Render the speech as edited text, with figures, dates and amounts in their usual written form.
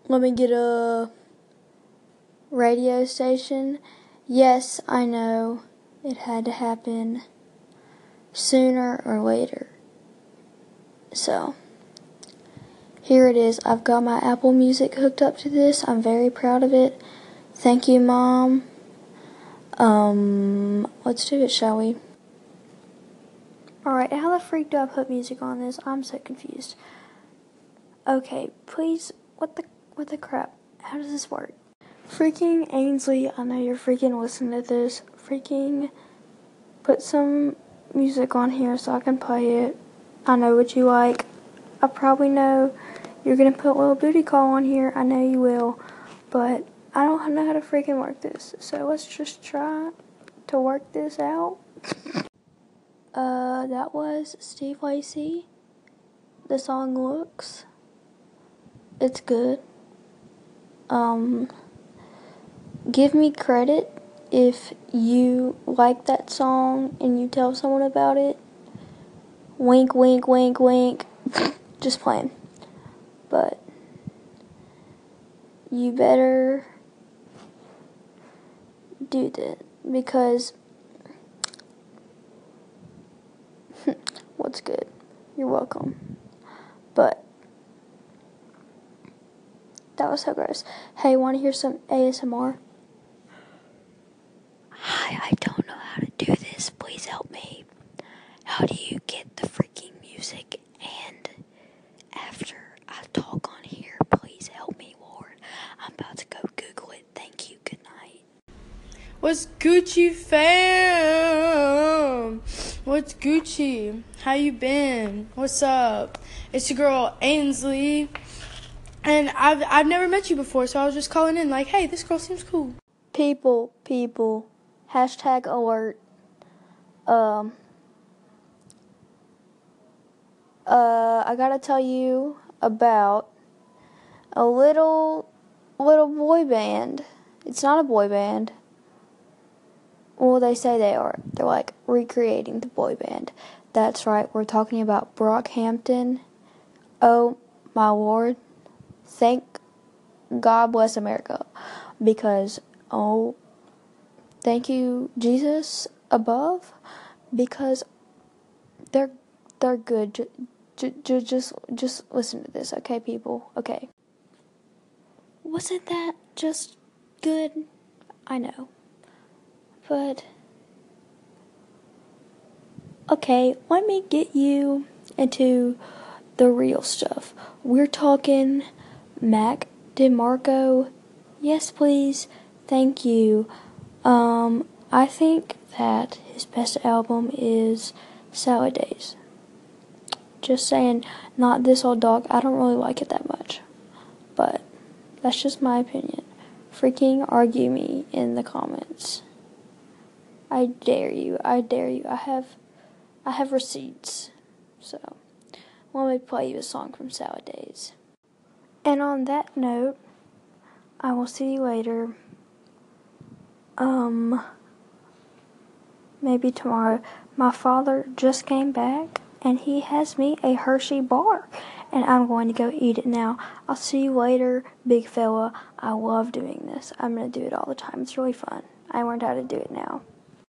let me get a radio station. Yes, I know it had to happen sooner or later. So, here it is. I've got my Apple Music hooked up to this. I'm very proud of it. Thank you, Mom. Let's do it, shall we? Alright, how the freak do I put music on this? I'm so confused. Okay, please, what the crap? How does this work? Freaking Ainsley, I know you're freaking listening to this. Freaking put some music on here so I can play it. I know what you like. I probably know you're gonna put Little Booty Call on here. I know you will. But I don't know how to freaking work this. So let's just try to work this out. That was Steve Lacy. The song Looks. It's good. Give me credit if you like that song and you tell someone about it. Wink, wink, wink, wink. Just playing. But you better do that because what's good? You're welcome. But that was so gross. Hey, want to hear some ASMR? Hi, I don't know how to do this. Please help me. How do you get the freaking music? And after I talk on here, please help me, Lord. I'm about to go Google it. Thank you. Good night. What's Gucci, fam? What's Gucci? How you been? What's up? It's your girl Ainsley. And I've never met you before, so I was just calling in like, hey, this girl seems cool. People. Hashtag alert. I gotta tell you about a little boy band. It's not a boy band. Well, they say they are. They're like recreating the boy band. That's right. We're talking about Brockhampton. Oh, my Lord. Thank God bless America. Because, thank you, Jesus above. Because they're good. Just listen to this, okay, people? Okay. Wasn't that just good? I know. But, okay, let me get you into the real stuff. We're talking Mac DeMarco. Yes, please. Thank you. I think that his best album is Salad Days. Just saying, not This Old Dog. I don't really like it that much. But that's just my opinion. Freaking argue me in the comments. I dare you. I have receipts. So, let me play you a song from Salad Days. And on that note, I will see you later. Maybe tomorrow. My father just came back and he has me a Hershey bar and I'm going to go eat it now. I'll see you later, big fella. I love doing this. I'm going to do it all the time. It's really fun. I learned how to do it now.